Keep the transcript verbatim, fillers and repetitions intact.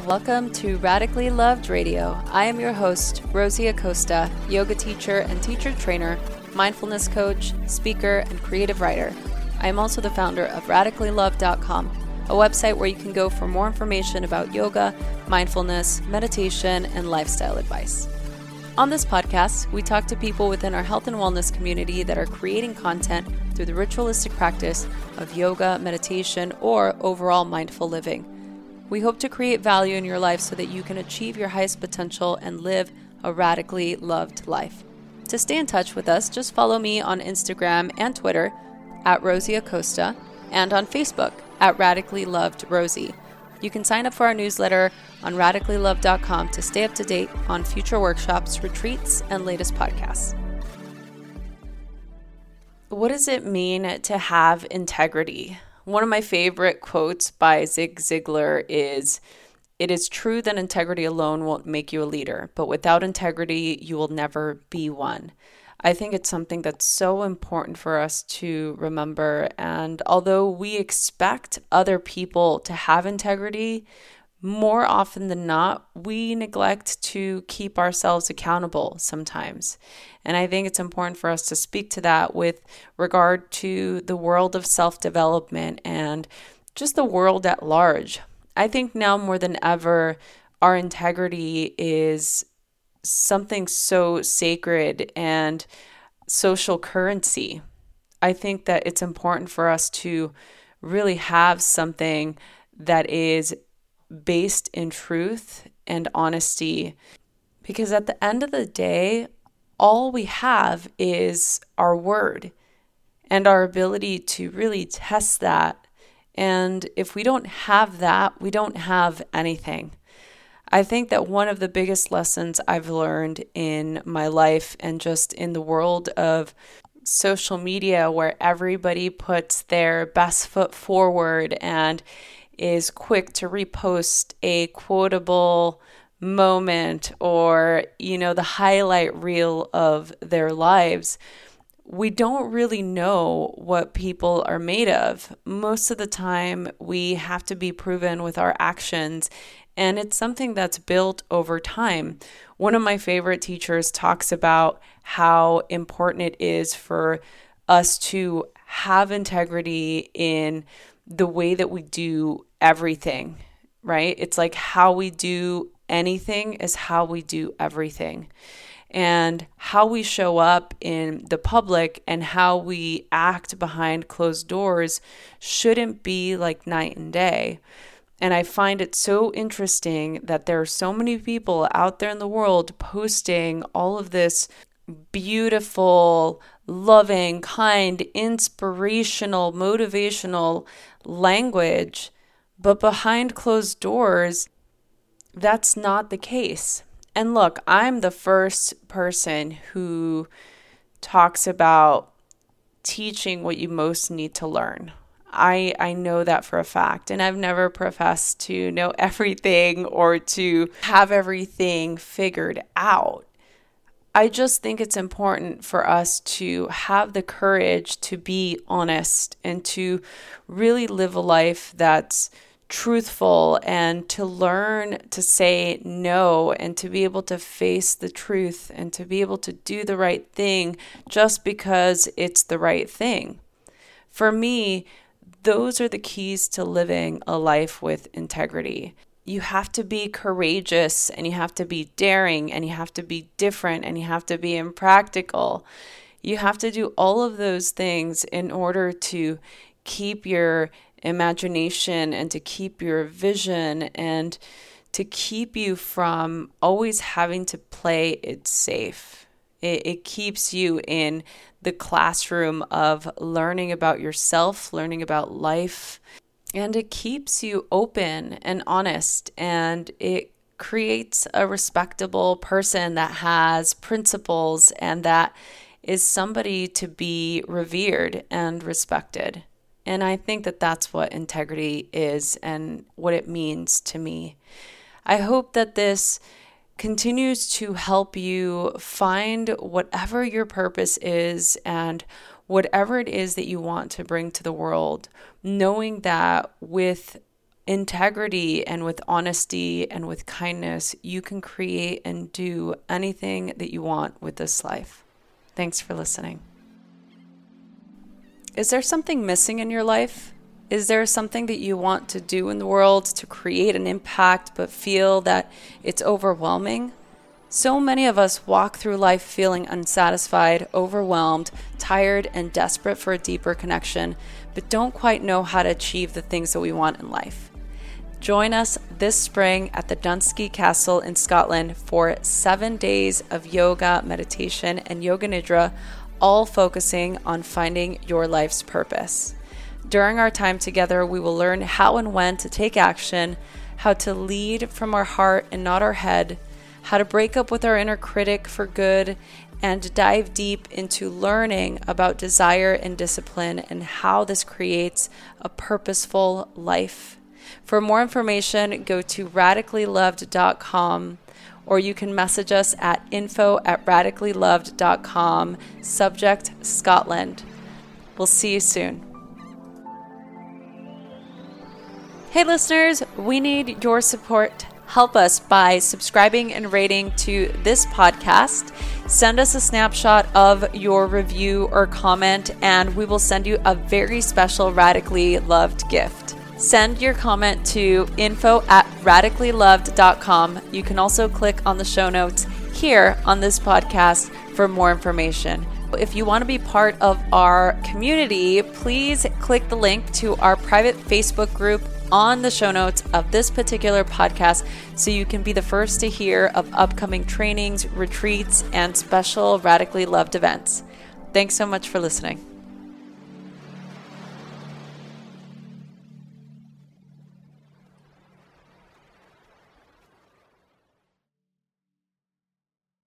Welcome to Radically Loved Radio. I am your host, Rosie Acosta, yoga teacher and teacher trainer, mindfulness coach, speaker, and creative writer. I am also the founder of radically loved dot com, a website where you can go for more information about yoga, mindfulness, meditation, and lifestyle advice. On this podcast, we talk to people within our health and wellness community that are creating content through the ritualistic practice of yoga, meditation, or overall mindful living. We hope to create value in your life so that you can achieve your highest potential and live a radically loved life. To stay in touch with us, just follow me on Instagram and Twitter at Rosie Acosta and on Facebook at Radically Loved Rosie. You can sign up for our newsletter on radically loved dot com to stay up to date on future workshops, retreats, and latest podcasts. What does it mean to have integrity? One of my favorite quotes by Zig Ziglar is, "It is true that integrity alone won't make you a leader, but without integrity, you will never be one." I think it's something that's so important for us to remember. And although we expect other people to have integrity, more often than not, we neglect to keep ourselves accountable sometimes. And I think it's important for us to speak to that with regard to the world of self-development and just the world at large. I think now more than ever, our integrity is something so sacred and social currency. I think that it's important for us to really have something that is based in truth and honesty, because at the end of the day, all we have is our word and our ability to really test that. And if we don't have that, we don't have anything. I think that one of the biggest lessons I've learned in my life and just in the world of social media, where everybody puts their best foot forward and is quick to repost a quotable moment or, you know, the highlight reel of their lives, we don't really know what people are made of. Most of the time, we have to be proven with our actions, and it's something that's built over time. One of my favorite teachers talks about how important it is for us to have integrity in the way that we do everything, right? It's like how we do anything is how we do everything. And how we show up in the public and how we act behind closed doors shouldn't be like night and day. And I find it so interesting that there are so many people out there in the world posting all of this beautiful, loving, kind, inspirational, motivational language, but behind closed doors, that's not the case. And look, I'm the first person who talks about teaching what you most need to learn. I, I know that for a fact, and I've never professed to know everything or to have everything figured out. I just think it's important for us to have the courage to be honest and to really live a life that's truthful and to learn to say no and to be able to face the truth and to be able to do the right thing just because it's the right thing. For me, those are the keys to living a life with integrity. You have to be courageous and you have to be daring and you have to be different and you have to be impractical. You have to do all of those things in order to keep your imagination and to keep your vision and to keep you from always having to play it safe. It, it keeps you in the classroom of learning about yourself, learning about life, and it keeps you open and honest, and it creates a respectable person that has principles and that is somebody to be revered and respected. And I think that that's what integrity is and what it means to me. I hope that this continues to help you find whatever your purpose is and whatever it is that you want to bring to the world, knowing that with integrity and with honesty and with kindness, you can create and do anything that you want with this life. Thanks for listening. Is there something missing in your life? Is there something that you want to do in the world to create an impact but feel that it's overwhelming? So many of us walk through life feeling unsatisfied, overwhelmed, tired, and desperate for a deeper connection, but don't quite know how to achieve the things that we want in life. Join us this spring at the Dunsky Castle in Scotland for seven days of yoga, meditation, and yoga nidra, all focusing on finding your life's purpose. During our time together, we will learn how and when to take action, how to lead from our heart and not our head, how to break up with our inner critic for good, and dive deep into learning about desire and discipline and how this creates a purposeful life. For more information, go to radically loved dot com, or you can message us at info at radically loved dot com, subject Scotland. We'll see you soon. Hey listeners, we need your support. Help us by subscribing and rating to this podcast. Send us a snapshot of your review or comment, and we will send you a very special Radically Loved gift. Send your comment to info at radically loved dot com. You can also click on the show notes here on this podcast for more information. If you want to be part of our community, please click the link to our private Facebook group on the show notes of this particular podcast so you can be the first to hear of upcoming trainings, retreats, and special Radically Loved events. Thanks so much for listening.